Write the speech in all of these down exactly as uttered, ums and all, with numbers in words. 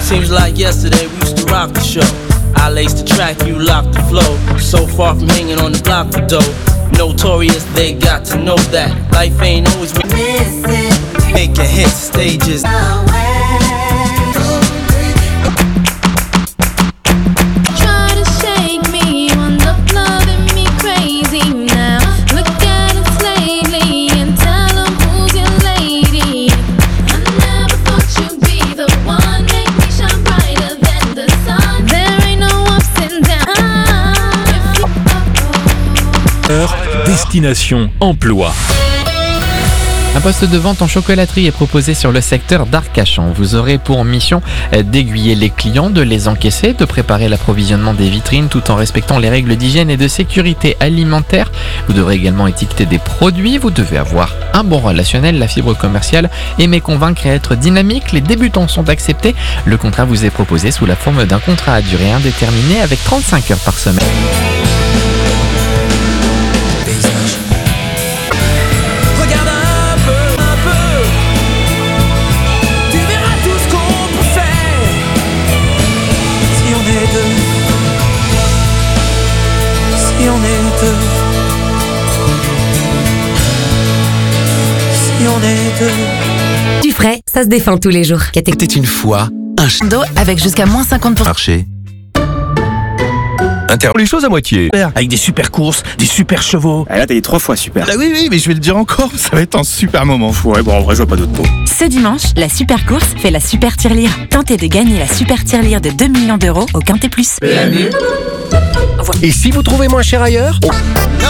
Seems like yesterday we used to rock the show. I laced the track, you locked the flow. So far from hanging on the block for dough. Notorious, they got to know that life ain't always missing. Making hit stages. Destination Emploi. Un poste de vente en chocolaterie est proposé sur le secteur d'Arcachon. Vous aurez pour mission d'aiguiller les clients, de les encaisser, de préparer l'approvisionnement des vitrines tout en respectant les règles d'hygiène et de sécurité alimentaire. Vous devrez également étiqueter des produits. Vous devez avoir un bon relationnel, la fibre commerciale, aimer convaincre et être dynamique. Les débutants sont acceptés. Le contrat vous est proposé sous la forme d'un contrat à durée indéterminée avec trente-cinq heures par semaine. Du frais, ça se défend tous les jours. C'était une fois un d'eau avec jusqu'à moins cinquante pour cent. marché. Inter... Les choses à moitié. Avec des super courses, des super chevaux. Ah là, t'as dit trois fois super. Ah oui, oui, mais je vais le dire encore, ça va être un super moment. Ouais, bon, en vrai, je vois pas d'autre mot. Ce dimanche, la super course fait la super tirelire. Tentez de gagner la super tirelire de deux millions d'euros au Quintet Plus. Et si vous trouvez moins cher ailleurs, oh.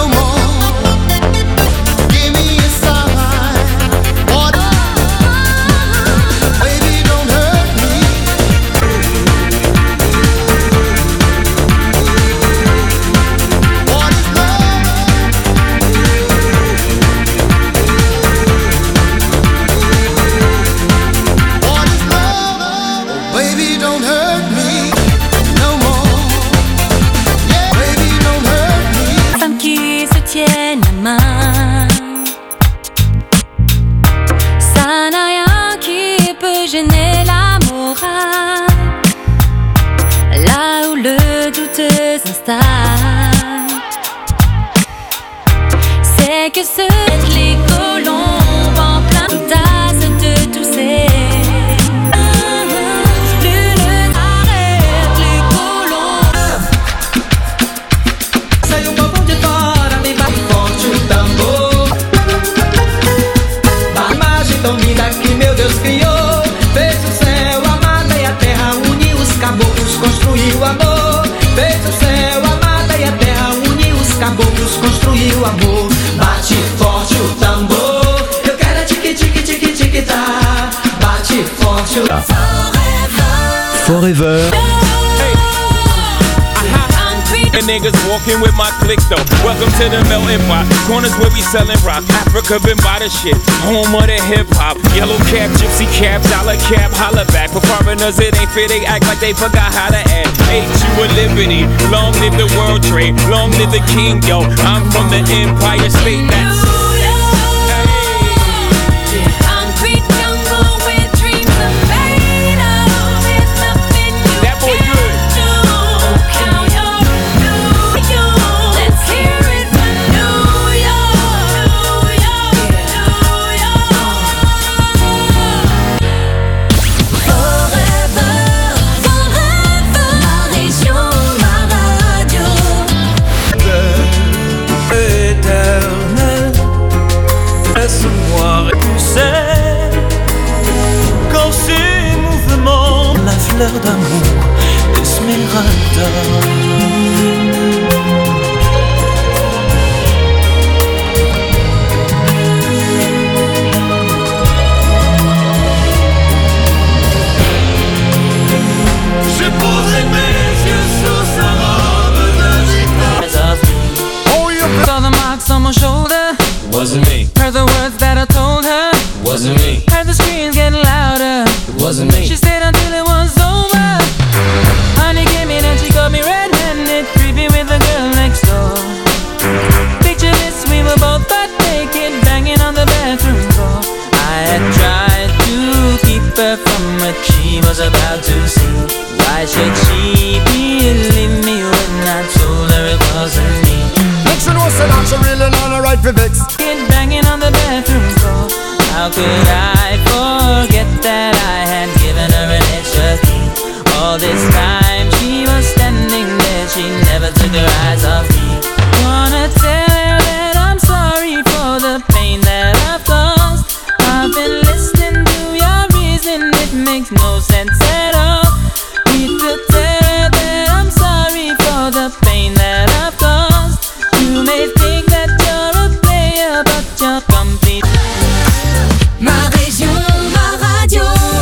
Gêner la morale, là où le doute s'installe, c'est que ce les colombes en plein tasse de tousser. Construiu amor, fez o céu, a mata e a terra, une os caboclos, construiu amor. Bate forte o tambor, eu quero tique tique tique tique tá. Bate forte o Forever. And niggas walking with my click though. Welcome to the melting pot. Corners where we selling rock. Africa been by the shit. Home of the hip hop. Yellow cap, gypsy cap, dollar cap, holla back. For foreigners it ain't fair. They act like they forgot how to act. Ain't you a liberty? Long live the world trade. Long live the king, yo. I'm from the Empire State. That's fleur d'amour, Esmeralda. Je poserai mes yeux sur sa robe de gitane. Oh, you saw the marks on my shoulder. wasn't me. Heard the words that I told her. Wasn't me. Heard the screams getting louder. Wasn't me. She stayed until it was over. Honey came in and she got me red. she was about to see. Why should she believe me when I told her it wasn't me? Make sure no say that she really not a right for vex. Kid banging on the bathroom floor. How could I forget that I had given her an extra key? All this time she was standing there, she never took her eyes off me. Wanna tell her that I'm sorry for the pain that I've caused. I've been listening to your reason, it makes no sense at all. Need to tell her that I'm sorry for the pain that I've caused. You may think that you're a player, but you're complete. Ma région, ma radio.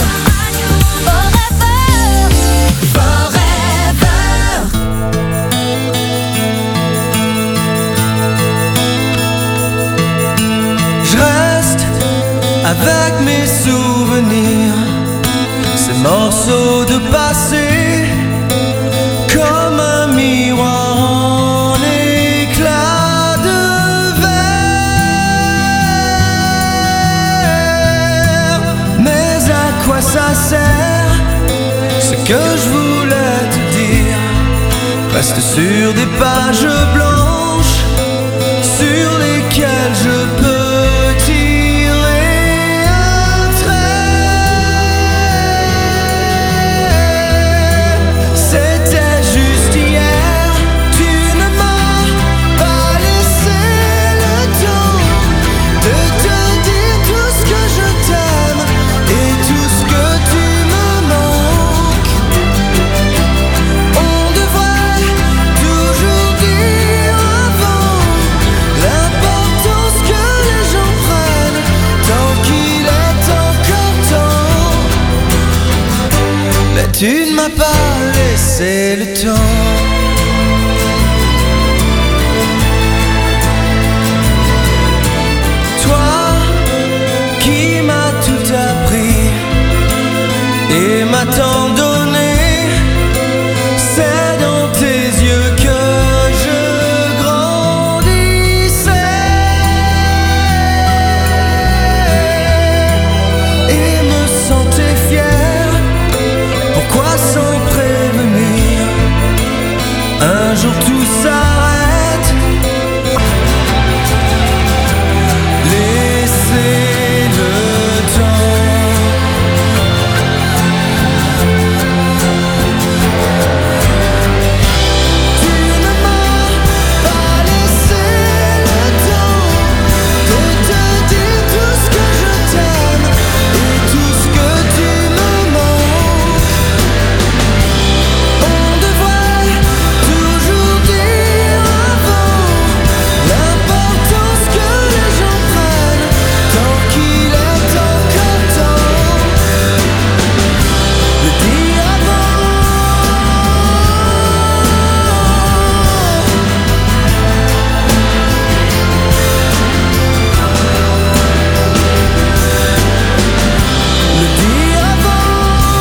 Avec mes souvenirs, ces morceaux de passé, comme un miroir en éclat de verre. Mais à quoi ça sert? Ce que je voulais te dire reste sur des pages blanches sur lesquelles je peux tu ne m'as pas laissé le temps. Toi qui m'as tout appris et m'as tant donné, c'est dans tes yeux que je grandissais. Et me sentais fier. Pourquoi sans prévenir? Un jour tout s'arrête. Laissez le temps. Tu ne m'as pas laissé le temps de te dire tout ce que je t'aime et tout ce que tu me manques. On devrait toujours dire avant l'importance que les gens prennent tant qu'il est encore temps. Le dire avant. Le dire avant.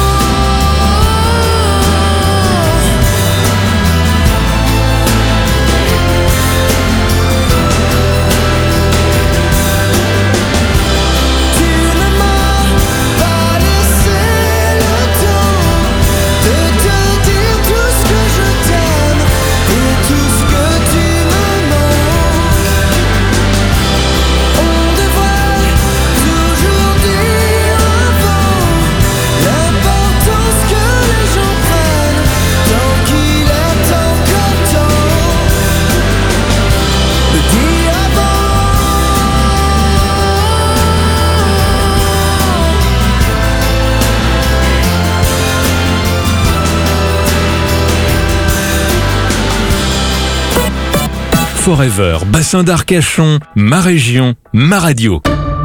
Tu ne m'as pas laissé le temps de te dire tout ce que je t'aime et tout ce que tu me manques. On devrait toujours dire avant l'importance que les gens prennent tant qu'il est encore temps. Le dire avant. Forever, bassin d'Arcachon, ma région, ma radio.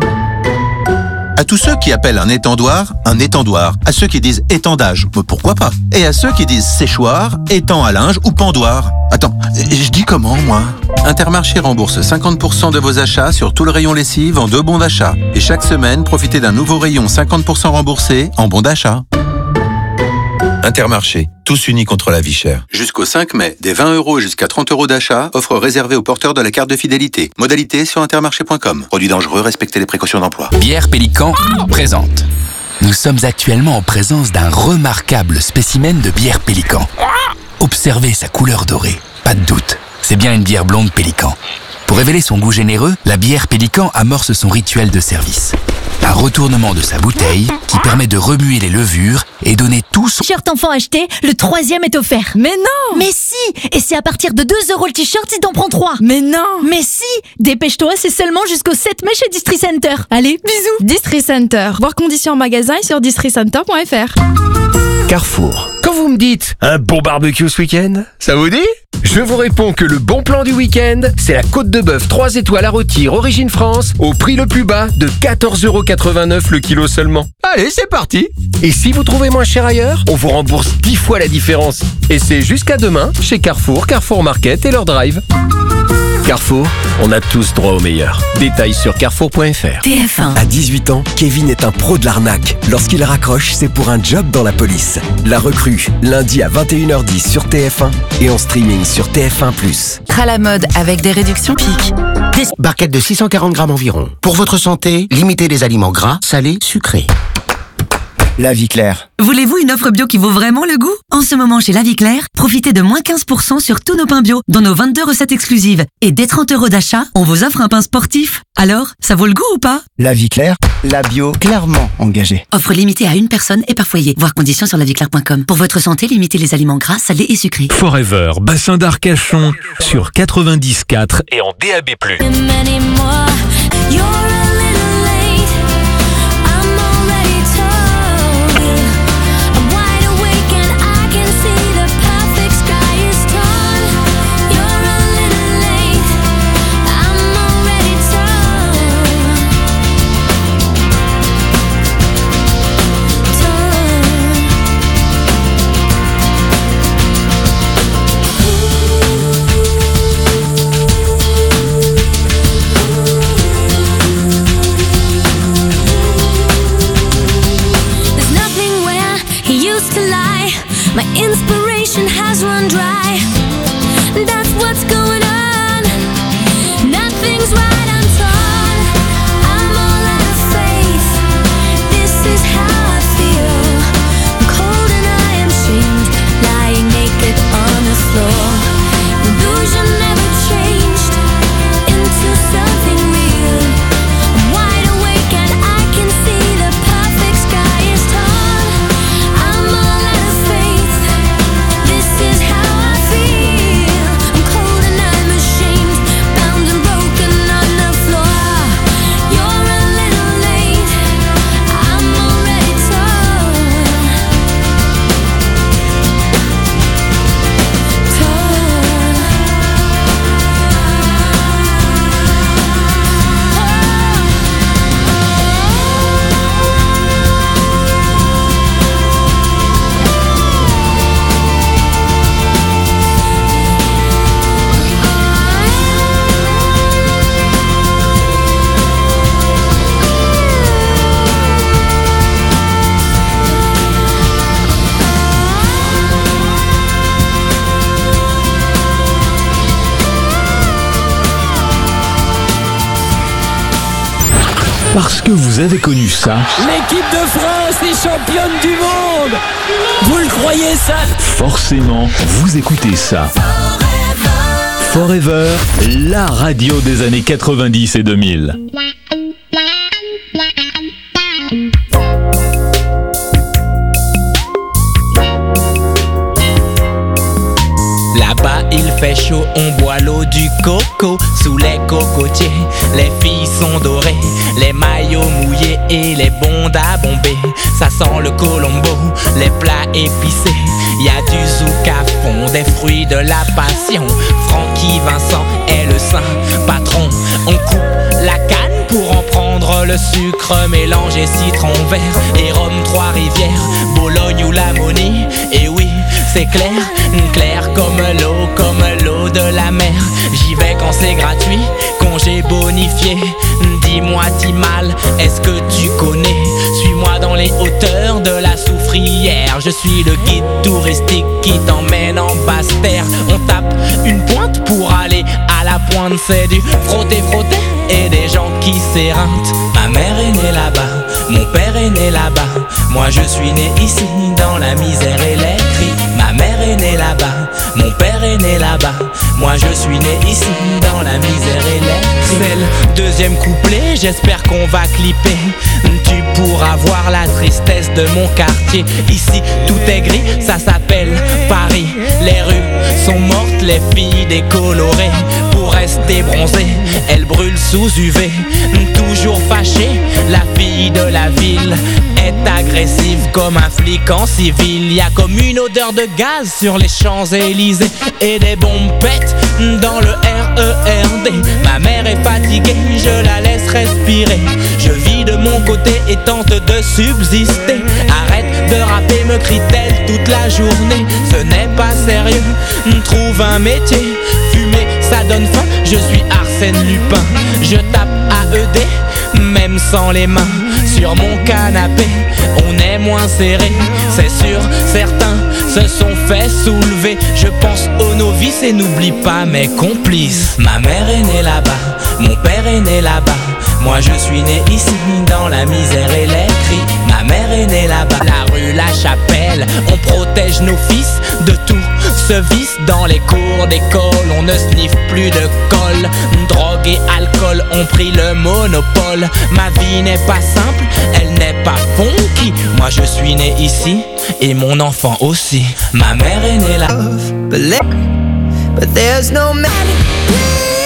À tous ceux qui appellent un étendoir, un étendoir. À ceux qui disent étendage, pourquoi pas? Et à ceux qui disent séchoir, étend à linge ou pendoir. Attends, je dis comment, moi? Intermarché rembourse cinquante pour cent de vos achats sur tout le rayon lessive en deux bons d'achat. Et chaque semaine, profitez d'un nouveau rayon cinquante pour cent remboursé en bons d'achat. Intermarché, tous unis contre la vie chère. Jusqu'au cinq mai, des vingt euros jusqu'à trente euros d'achat, offre réservée aux porteurs de la carte de fidélité. Modalité sur intermarché point com. Produit dangereux, respectez les précautions d'emploi. Bière Pélican présente Nous sommes actuellement en présence d'un remarquable spécimen de bière Pélican. Observez sa couleur dorée. Pas de doute, c'est bien une bière blonde Pélican. Pour révéler son goût généreux, la bière Pélican amorce son rituel de service. Un retournement de sa bouteille qui permet de remuer les levures et donner tout son... T-shirt enfant acheté, le troisième est offert. Mais non! Mais si! Et c'est à partir de deux euros le t-shirt si t'en prends trois. Mais non! Mais si! Dépêche-toi, c'est deulement jusqu'au sept mai chez Distri Center. Allez, bisous! Distri Center. Voir conditions en magasin et sur distri center point f r. Carrefour. Quand vous me dites un bon barbecue ce week-end, ça vous dit? Je vous réponds que le bon plan du week-end, c'est la côte de bœuf trois étoiles à rôtir origine France au prix le plus bas de quatorze euros quatre-vingt-neuf le kilo seulement. Allez, c'est parti! Et si vous trouvez moins cher ailleurs, on vous rembourse dix fois la différence. Et c'est jusqu'à demain chez Carrefour, Carrefour Market et leur drive. Carrefour, on a tous droit au meilleur. Détails sur carrefour point f r. T F un. À dix-huit ans, Kevin est un pro de l'arnaque. Lorsqu'il raccroche, c'est pour un job dans la police. La recrue, lundi à vingt et une heures dix sur T F un et en streaming sur T F un plus. À la mode avec des réductions pic. Des barquettes de six cent quarante grammes environ. Pour votre santé, limitez les aliments gras, salés, sucrés. La Vie Claire. Voulez-vous une offre bio qui vaut vraiment le goût? En ce moment chez La Vie Claire, profitez de moins quinze pour cent sur tous nos pains bio, dans nos vingt-deux recettes exclusives. Et dès trente euros d'achat, on vous offre un pain sportif. Alors, ça vaut le goût ou pas? La Vie Claire, la bio clairement engagée. Offre limitée à une personne et par foyer. Voir conditions sur la vie claire point com. Pour votre santé, limitez les aliments gras, salés et sucrés. Forever, bassin d'Arcachon, sur quatre-vingt-dix quatre et en D A B plus. My inspiration has run dry. That's what's going on. Nothing's right, I'm torn. I'm all out of faith. This is how I feel. I'm cold and I am shamed, lying naked on the floor. Illusion never changed into something real. I'm wide awake and I can see the perfect sky is tall. I'm all out of faith. This is how I feel. I'm cold and I'm ashamed, bound and broken on the floor. You're a little late, I'm already torn. Parce que vous avez connu ça. L'équipe de France est championne du monde. Vous le croyez ça? Forcément, vous écoutez ça. Forever, la radio des années quatre-vingt-dix et deux mille. Là-bas il fait chaud, on boit l'eau du coco. Sous les cocotiers, les filles sont dorées, les maillots mouillés et les bondes à bomber. Ça sent le colombo, les plats épicés. Y a du zouk à fond, des fruits de la passion. Francky Vincent est le saint patron. On coupe la canne pour en prendre le sucre, mélanger citron vert et rhum Trois-Rivières, Bologne ou Lamonie. Et oui, c'est clair, clair comme l'eau, comme l'eau de la mer. J'y vais quand c'est gratuit, congé bonifié. Dis-moi Timal, est-ce que tu connais? Suis-moi dans les hauteurs de la Soufrière. Je suis le guide touristique qui t'emmène en basse terre. On tape une pointe pour aller à À la pointe c'est du frotter frotter et des gens qui s'éreintent. Ma mère est née là-bas, mon père est né là-bas. Moi je suis né ici dans la misère et les cris. Ma mère est née là-bas, mon père est né là-bas. Moi je suis né ici dans la misère et les cris. C'est le deuxième couplet, j'espère qu'on va clipper. Tu pourras voir la tristesse de mon quartier. Ici tout est gris, ça s'appelle Paris. Les rues sont mortes, les filles décolorées. Pour rester bronzées, elles brûlent sous U V. Toujours fâchée, la fille de la ville est agressive comme un flic en civil. Y a comme une odeur de gaz sur les Champs-Élysées et des bombes pètent dans le R E R D. Ma mère est fatiguée, je la laisse respirer. Je vis de mon côté et tente de subsister. Arrête de rapper, me crie-t-elle toute la journée. Ce n'est pas sérieux, trouve un métier. Fumer, ça donne faim, je suis Arsène Lupin. Je tape A E D, même sans les mains. Sur mon canapé, on est moins serré. C'est sûr, certains se sont fait soulever. Je pense aux novices et n'oublie pas mes complices. Ma mère est née là-bas, mon père est né là-bas. Moi je suis né ici dans la misère et les cris. Ma mère est née là-bas, la rue La Chapelle. On protège nos fils de tout ce vice. Dans les cours d'école, on ne sniffe plus de colle. Drogue et alcool ont pris le monopole. Ma vie n'est pas simple, elle n'est pas funky. Moi je suis né ici et mon enfant aussi. Ma mère est née là. But there's no man.